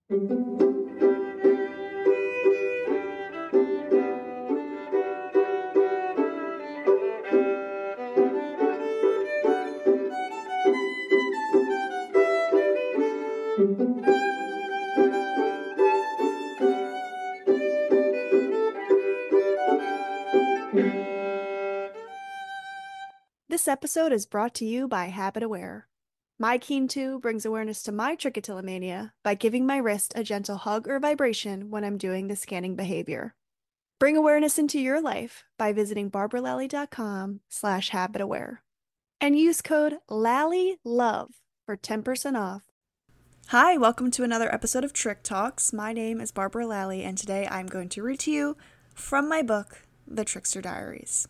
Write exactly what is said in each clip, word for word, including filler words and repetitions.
This episode is brought to you by Habit Aware. My Keen two brings awareness to my trichotillomania by giving my wrist a gentle hug or vibration when I'm doing the scanning behavior. Bring awareness into your life by visiting barbaralally.com slash habitaware and use code LALLYLOVE for ten percent off. Hi, welcome to another episode of Trick Talks. My name is Barbara Lally, and today I'm going to read to you from my book, The Trickster Diaries.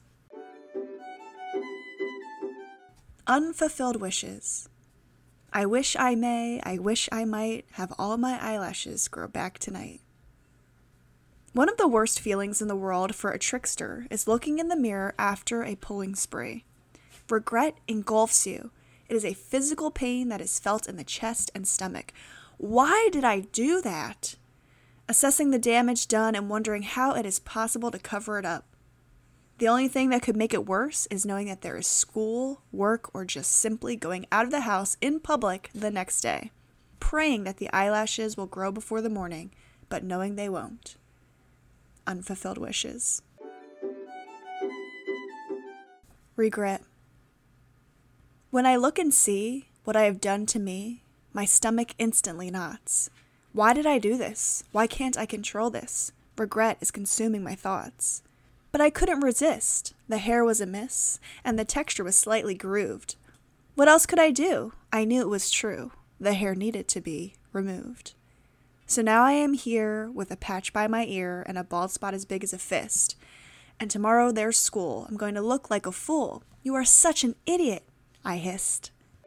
Unfulfilled wishes. I wish I may, I wish I might have all my eyelashes grow back tonight. One of the worst feelings in the world for a trickster is looking in the mirror after a pulling spree. Regret engulfs you. It is a physical pain that is felt in the chest and stomach. Why did I do that? Assessing the damage done and wondering how it is possible to cover it up. The only thing that could make it worse is knowing that there is school, work, or just simply going out of the house in public the next day. Praying that the eyelashes will grow before the morning, but knowing they won't. Unfulfilled wishes. Regret. When I look and see what I have done to me, my stomach instantly knots. Why did I do this? Why can't I control this? Regret is consuming my thoughts. But I couldn't resist. The hair was amiss, and the texture was slightly grooved. What else could I do? I knew it was true. The hair needed to be removed. So now I am here with a patch by my ear and a bald spot as big as a fist. And tomorrow there's school. I'm going to look like a fool. You are such an idiot, I hissed.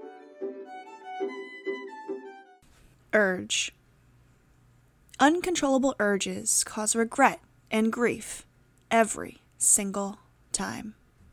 Urge. Uncontrollable urges cause regret and grief. Every single time.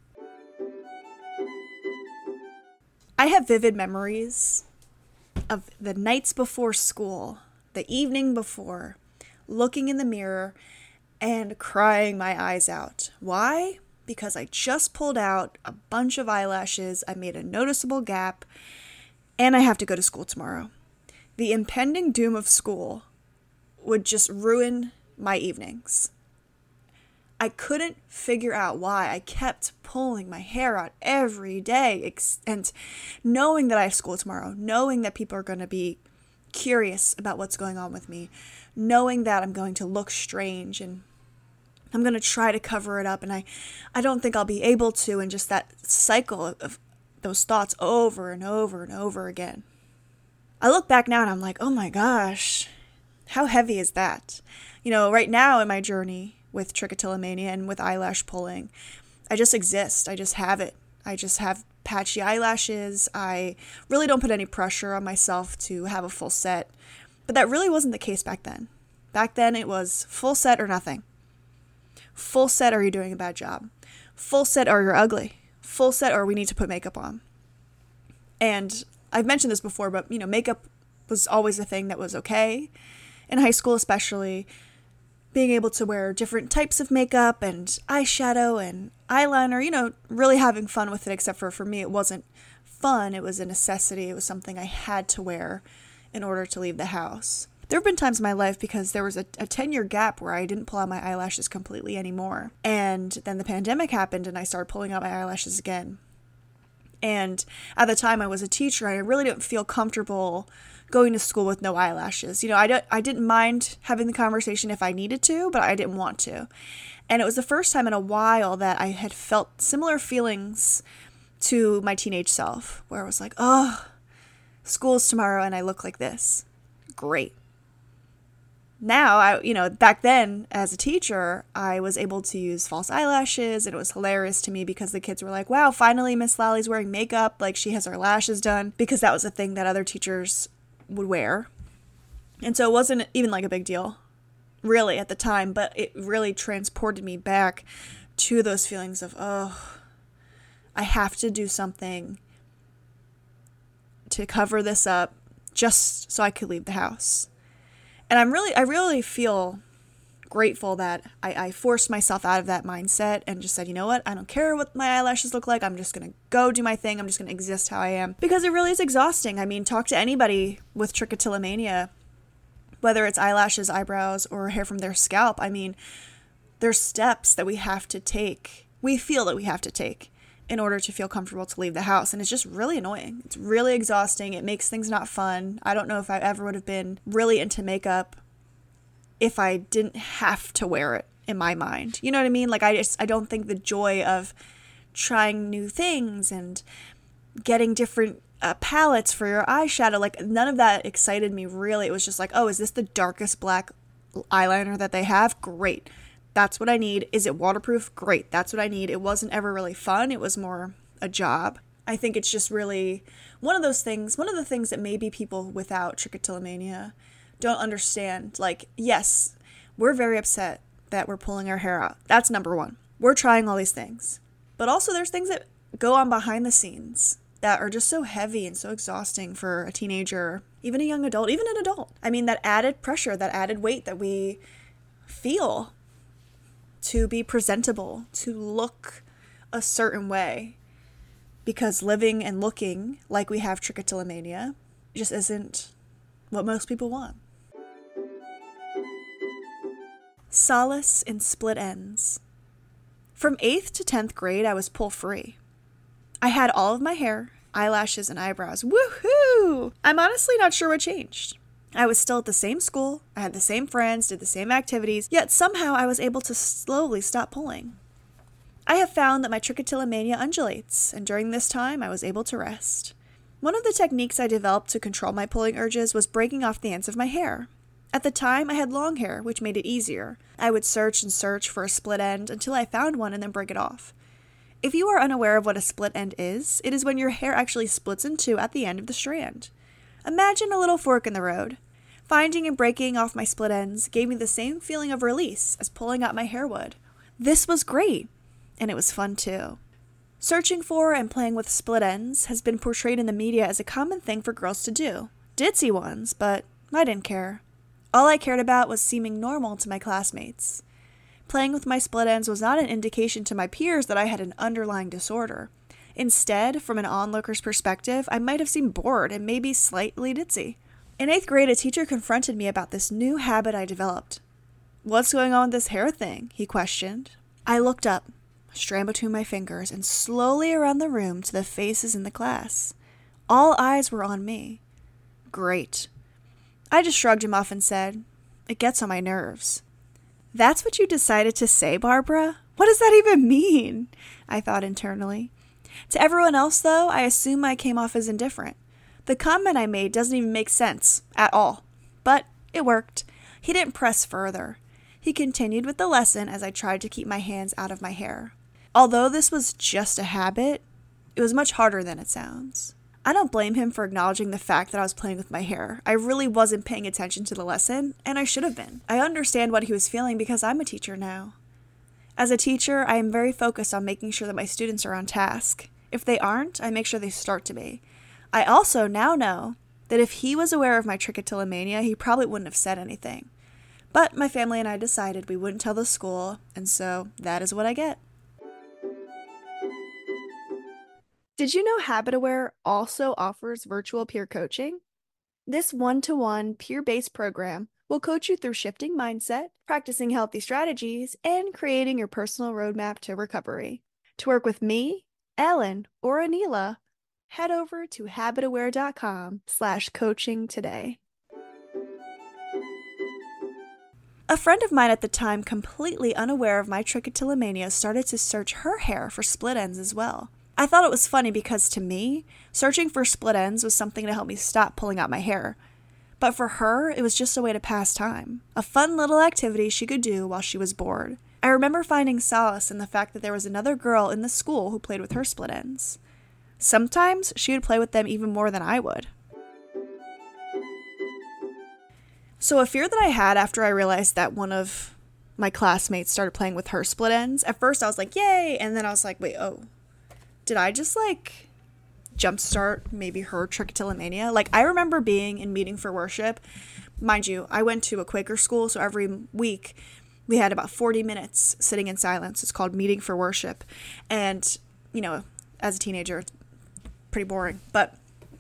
I have vivid memories of the nights before school, the evening before, looking in the mirror and crying my eyes out. Why? Because I just pulled out a bunch of eyelashes, I made a noticeable gap, and I have to go to school tomorrow. The impending doom of school would just ruin my evenings. I couldn't figure out why I kept pulling my hair out every day, and knowing that I have school tomorrow, knowing that people are going to be curious about what's going on with me, knowing that I'm going to look strange and I'm going to try to cover it up, and I, I don't think I'll be able to, and just that cycle of, of those thoughts over and over and over again. I look back now and I'm like, oh my gosh, how heavy is that? You know, right now in my journey with trichotillomania and with eyelash pulling, I just exist. I just have it. I just have patchy eyelashes. I really don't put any pressure on myself to have a full set. But that really wasn't the case back then. Back then it was full set or nothing. Full set or you're doing a bad job. Full set or you're ugly. Full set or we need to put makeup on. And I've mentioned this before, but you know, makeup was always a thing that was okay. In high school especially, being able to wear different types of makeup and eyeshadow and eyeliner, you know, really having fun with it, except for for me, it wasn't fun. It was a necessity. It was something I had to wear in order to leave the house. There have been times in my life because there was a, a ten-year gap where I didn't pull out my eyelashes completely anymore. And then the pandemic happened and I started pulling out my eyelashes again. And at the time I was a teacher, I really didn't feel comfortable going to school with no eyelashes. You know, I, don't, I didn't mind having the conversation if I needed to, but I didn't want to. And it was the first time in a while that I had felt similar feelings to my teenage self, where I was like, oh, school's tomorrow and I look like this. Great. Now, I, you know, back then as a teacher, I was able to use false eyelashes, and it was hilarious to me because the kids were like, wow, finally Miss Lally's wearing makeup, like she has her lashes done, because that was a thing that other teachers would wear. And so it wasn't even like a big deal, really, at the time, but it really transported me back to those feelings of, oh, I have to do something to cover this up just so I could leave the house. And I'm really, I really feel grateful that I, I forced myself out of that mindset and just said, you know what, I don't care what my eyelashes look like. I'm just going to go do my thing. I'm just going to exist how I am. Because it really is exhausting. I mean, talk to anybody with trichotillomania, whether it's eyelashes, eyebrows, or hair from their scalp. I mean, there's steps that we have to take. We feel that we have to take in order to feel comfortable to leave the house. And it's just really annoying. It's really exhausting. It makes things not fun. I don't know if I ever would have been really into makeup if I didn't have to wear it in my mind. You know what I mean? Like, I just, I don't think the joy of trying new things and getting different uh, palettes for your eyeshadow, like, none of that excited me really. It was just like, oh, is this the darkest black eyeliner that they have? Great. That's what I need. Is it waterproof? Great. That's what I need. It wasn't ever really fun. It was more a job. I think it's just really one of those things, one of the things that maybe people without trichotillomania don't understand. Like, yes, we're very upset that we're pulling our hair out. That's number one. We're trying all these things. But also there's things that go on behind the scenes that are just so heavy and so exhausting for a teenager, even a young adult, even an adult. I mean, that added pressure, that added weight that we feel to be presentable, to look a certain way. Because living and looking like we have trichotillomania just isn't what most people want. Solace in split ends. From eighth to tenth grade, I was pull-free. I had all of my hair, eyelashes, and eyebrows. Woohoo! I'm honestly not sure what changed. I was still at the same school, I had the same friends, did the same activities, yet somehow I was able to slowly stop pulling. I have found that my trichotillomania undulates, and during this time, I was able to rest. One of the techniques I developed to control my pulling urges was breaking off the ends of my hair. At the time, I had long hair, which made it easier. I would search and search for a split end until I found one and then break it off. If you are unaware of what a split end is, it is when your hair actually splits in two at the end of the strand. Imagine a little fork in the road. Finding and breaking off my split ends gave me the same feeling of release as pulling out my hair would. This was great, and it was fun too. Searching for and playing with split ends has been portrayed in the media as a common thing for girls to do. Ditzy ones, but I didn't care. All I cared about was seeming normal to my classmates. Playing with my split ends was not an indication to my peers that I had an underlying disorder. Instead, from an onlooker's perspective, I might have seemed bored and maybe slightly ditzy. In eighth grade, a teacher confronted me about this new habit I developed. "What's going on with this hair thing?" he questioned. I looked up, strand between my fingers, and slowly around the room to the faces in the class. All eyes were on me. Great. I just shrugged him off and said, "It gets on my nerves." "That's what you decided to say, Barbara? What does that even mean?" I thought internally. To everyone else, though, I assume I came off as indifferent. The comment I made doesn't even make sense at all. But it worked. He didn't press further. He continued with the lesson as I tried to keep my hands out of my hair. Although this was just a habit, it was much harder than it sounds. I don't blame him for acknowledging the fact that I was playing with my hair. I really wasn't paying attention to the lesson, and I should have been. I understand what he was feeling because I'm a teacher now. As a teacher, I am very focused on making sure that my students are on task. If they aren't, I make sure they start to be. I also now know that if he was aware of my trichotillomania, he probably wouldn't have said anything. But my family and I decided we wouldn't tell the school, and so that is what I get. Did you know HabitAware also offers virtual peer coaching? This one-to-one peer-based program will coach you through shifting mindset, practicing healthy strategies, and creating your personal roadmap to recovery. To work with me, Ellen, or Anila, head over to habitaware.com slash coaching today. A friend of mine at the time, completely unaware of my trichotillomania, started to search her hair for split ends as well. I thought it was funny because to me, searching for split ends was something to help me stop pulling out my hair. But for her, it was just a way to pass time, a fun little activity she could do while she was bored. I remember finding solace in the fact that there was another girl in the school who played with her split ends. Sometimes she would play with them even more than I would. So a fear that I had after I realized that one of my classmates started playing with her split ends, at first I was like, yay, and then I was like, wait, oh, did I just like jumpstart maybe her trichotillomania? Like, I remember being in meeting for worship mind you, I went to a Quaker school, so every week we had about forty minutes sitting in silence. It's called Meeting for Worship. And, you know, as a teenager, it's pretty boring. But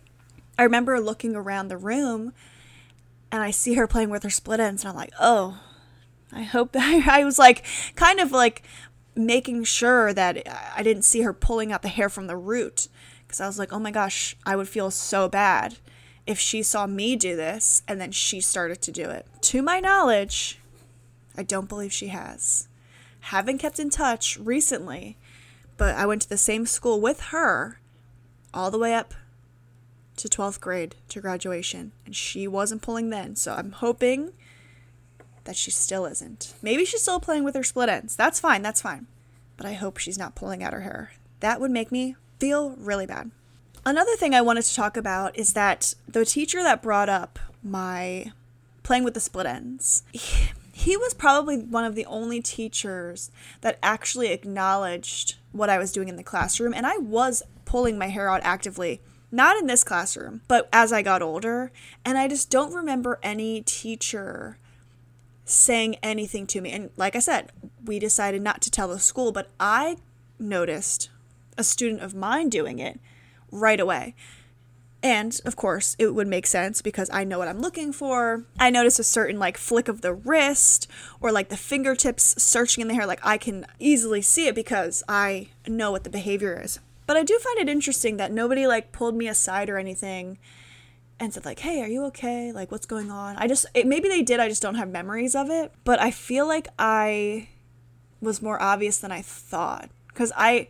I remember looking around the room and I see her playing with her split ends, and I'm like, oh, I hope that I was like kind of like making sure that I didn't see her pulling out the hair from the root, because I was like, oh my gosh, I would feel so bad if she saw me do this and then she started to do it. To my knowledge, I don't believe she has. Haven't kept in touch recently, but I went to the same school with her all the way up to twelfth grade to graduation, and she wasn't pulling then, so I'm hoping that she still isn't. Maybe she's still playing with her split ends. That's fine, that's fine. But I hope she's not pulling out her hair. That would make me feel really bad. Another thing I wanted to talk about is that the teacher that brought up my playing with the split ends, he, he was probably one of the only teachers that actually acknowledged what I was doing in the classroom, and I was pulling my hair out actively. Not in this classroom, but as I got older, and I just don't remember any teacher saying anything to me. And like I said, we decided not to tell the school, but I noticed a student of mine doing it right away. And of course, it would make sense because I know what I'm looking for. I noticed a certain like flick of the wrist or like the fingertips searching in the hair. Like I can easily see it because I know what the behavior is. But I do find it interesting that nobody like pulled me aside or anything and said like, hey, are you okay? Like, what's going on? I just, it, maybe they did, I just don't have memories of it. But I feel like I was more obvious than I thought. Because I,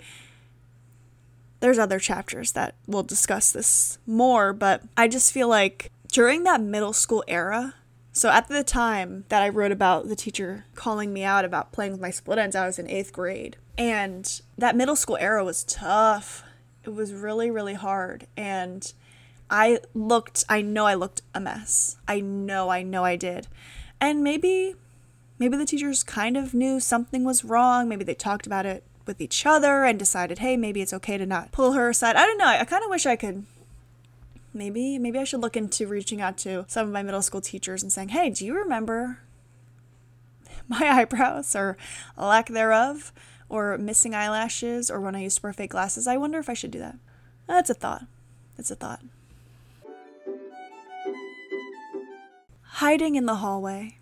there's other chapters that will discuss this more, but I just feel like during that middle school era, so at the time that I wrote about the teacher calling me out about playing with my split ends, I was in eighth grade. And that middle school era was tough. It was really, really hard. And I looked, I know I looked a mess. I know, I know I did. And maybe, maybe the teachers kind of knew something was wrong. Maybe they talked about it with each other and decided, hey, maybe it's okay to not pull her aside. I don't know. I kind of wish I could, maybe, maybe I should look into reaching out to some of my middle school teachers and saying, hey, do you remember my eyebrows or lack thereof, or missing eyelashes, or when I used to wear fake glasses? I wonder if I should do that. That's a thought. It's a thought. Hiding in the hallway.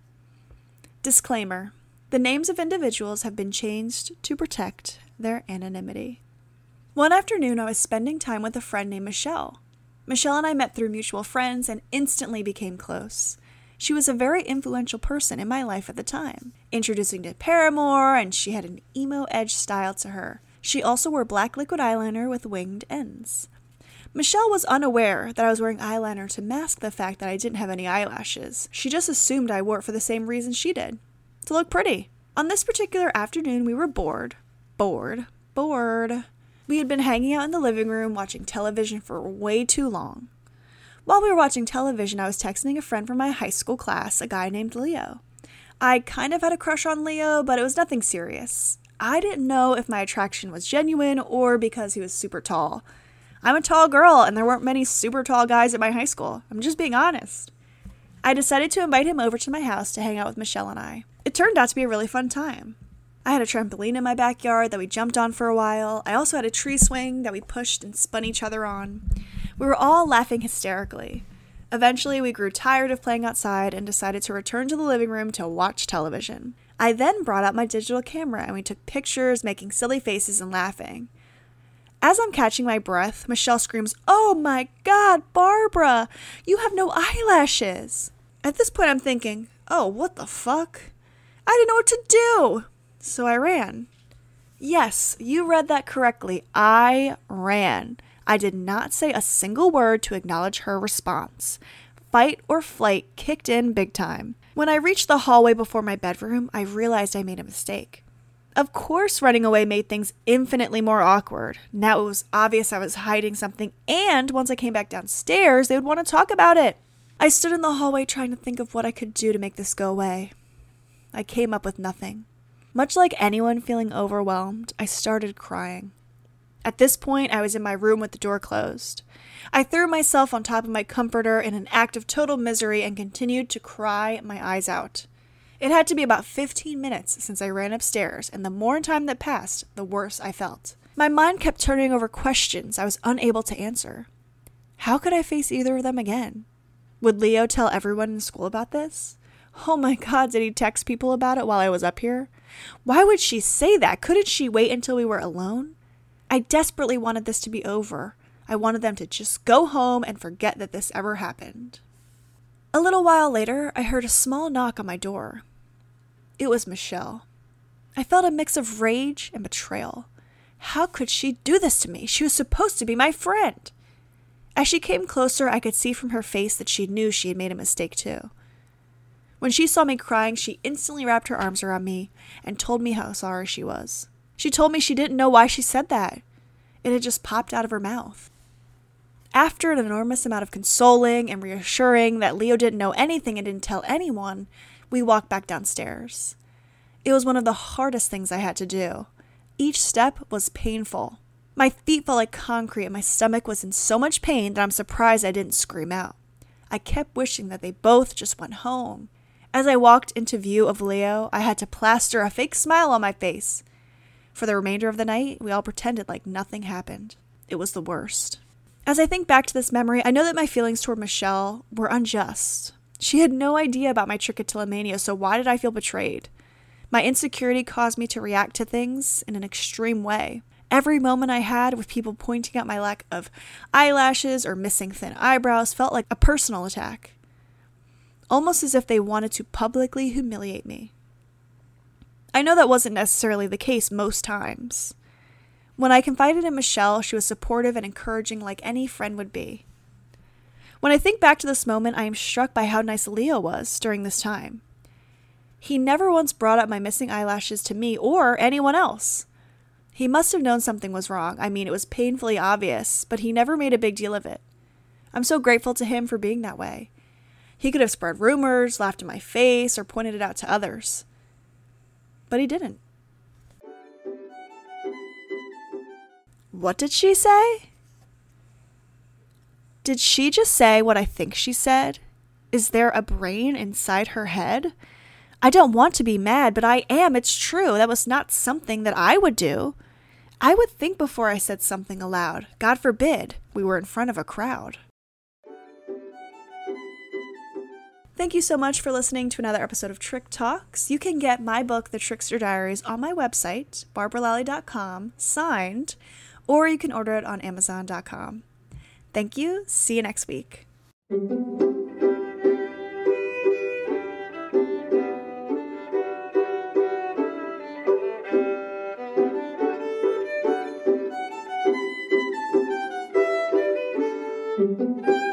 Disclaimer. The names of individuals have been changed to protect their anonymity. One afternoon, I was spending time with a friend named Michelle. Michelle and I met through mutual friends and instantly became close. She was a very influential person in my life at the time, introducing to Paramore, and she had an emo edge style to her. She also wore black liquid eyeliner with winged ends. Michelle was unaware that I was wearing eyeliner to mask the fact that I didn't have any eyelashes. She just assumed I wore it for the same reason she did, to look pretty. On this particular afternoon, we were bored. Bored. Bored. We had been hanging out in the living room watching television for way too long. While we were watching television, I was texting a friend from my high school class, a guy named Leo. I kind of had a crush on Leo, but it was nothing serious. I didn't know if my attraction was genuine or because he was super tall. I'm a tall girl, and there weren't many super tall guys at my high school. I'm just being honest. I decided to invite him over to my house to hang out with Michelle and I. It turned out to be a really fun time. I had a trampoline in my backyard that we jumped on for a while. I also had a tree swing that we pushed and spun each other on. We were all laughing hysterically. Eventually, we grew tired of playing outside and decided to return to the living room to watch television. I then brought out my digital camera and we took pictures, making silly faces and laughing. As I'm catching my breath, Michelle screams, "Oh my God, Barbara, you have no eyelashes." At this point, I'm thinking, oh, what the fuck? I didn't know what to do. So I ran. Yes, you read that correctly. I ran. I did not say a single word to acknowledge her response. Fight or flight kicked in big time. When I reached the hallway before my bedroom, I realized I made a mistake. Of course, running away made things infinitely more awkward. Now it was obvious I was hiding something, and once I came back downstairs, they would want to talk about it. I stood in the hallway trying to think of what I could do to make this go away. I came up with nothing. Much like anyone feeling overwhelmed, I started crying. At this point, I was in my room with the door closed. I threw myself on top of my comforter in an act of total misery and continued to cry my eyes out. It had to be about fifteen minutes since I ran upstairs, and the more time that passed, the worse I felt. My mind kept turning over questions I was unable to answer. How could I face either of them again? Would Leo tell everyone in school about this? Oh my God, did he text people about it while I was up here? Why would she say that? Couldn't she wait until we were alone? I desperately wanted this to be over. I wanted them to just go home and forget that this ever happened. A little while later, I heard a small knock on my door. It was Michelle. I felt a mix of rage and betrayal. How could she do this to me? She was supposed to be my friend. As she came closer, I could see from her face that she knew she had made a mistake too. When she saw me crying, she instantly wrapped her arms around me and told me how sorry she was. She told me she didn't know why she said that. It had just popped out of her mouth. After an enormous amount of consoling and reassuring that Leo didn't know anything and didn't tell anyone, we walked back downstairs. It was one of the hardest things I had to do. Each step was painful. My feet felt like concrete and my stomach was in so much pain that I'm surprised I didn't scream out. I kept wishing that they both just went home. As I walked into view of Leo, I had to plaster a fake smile on my face. For the remainder of the night, we all pretended like nothing happened. It was the worst. As I think back to this memory, I know that my feelings toward Michelle were unjust. She had no idea about my trichotillomania, so why did I feel betrayed? My insecurity caused me to react to things in an extreme way. Every moment I had with people pointing out my lack of eyelashes or missing thin eyebrows felt like a personal attack. Almost as if they wanted to publicly humiliate me. I know that wasn't necessarily the case most times. When I confided in Michelle, she was supportive and encouraging like any friend would be. When I think back to this moment, I am struck by how nice Leo was during this time. He never once brought up my missing eyelashes to me or anyone else. He must have known something was wrong. I mean, it was painfully obvious, but he never made a big deal of it. I'm so grateful to him for being that way. He could have spread rumors, laughed in my face, or pointed it out to others. But he didn't. What did she say? Did she just say what I think she said? Is there a brain inside her head? I don't want to be mad, but I am. It's true. That was not something that I would do. I would think before I said something aloud. God forbid we were in front of a crowd. Thank you so much for listening to another episode of Trick Talks. You can get my book, The Trickster Diaries, on my website, barbara lally dot com, signed, or you can order it on amazon dot com. Thank you. See you next week. Thank you.